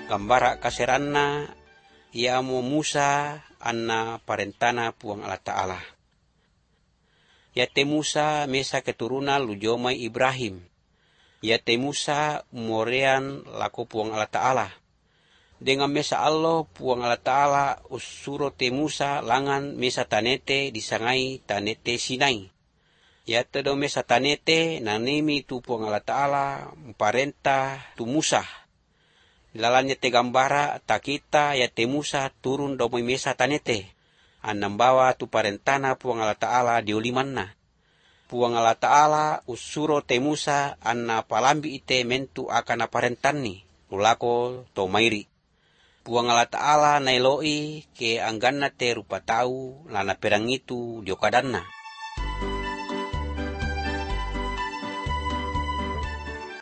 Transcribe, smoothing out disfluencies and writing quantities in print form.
gambara kaseranna ia mo Musa anna parentana puang Allah Ta'ala. Yate Musa mesa keturunan lujomai Ibrahim. Yate Musa morean lako puang Allah Ta'ala. Dengan mesa Allah puang Allah Ta'ala usuro te Musa langan mesa tanete disangai tanete Sinai. Yate do mesa tanete nanemi tu puang Allah Ta'ala parentah tu Musa. Lalanya te gambara takita yate Musa turun do mesa tanete. Anambawa tu parentana puang Allah Ta'ala diulimanna. Puang Allah Ta'ala usuro te Musa anna palambi ite mentu akan aparentani. Ulako to mairi. Puang Allah Ta'ala nailoi ke angganna te rupa tau lana perang itu diokadanna.